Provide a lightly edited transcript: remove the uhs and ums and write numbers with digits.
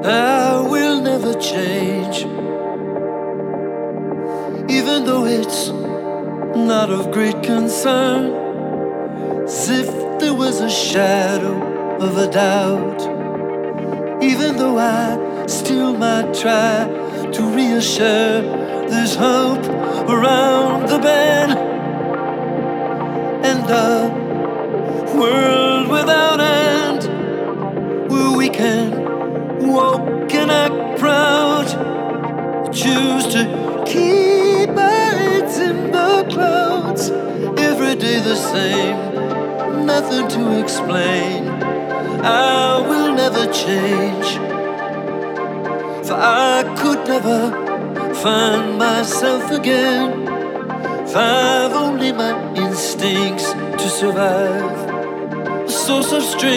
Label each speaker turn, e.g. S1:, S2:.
S1: I will never change, even though it's not of great concern. As if there was a shadow of a doubt, even though I still might try to reassure there's hope around the bend, and a world without end where we can walk and act proud, choose to keep our heads in the clouds. Every day the same, nothing to explain. I will never change, for I could never find myself again if I've only my instincts to survive. A source of strength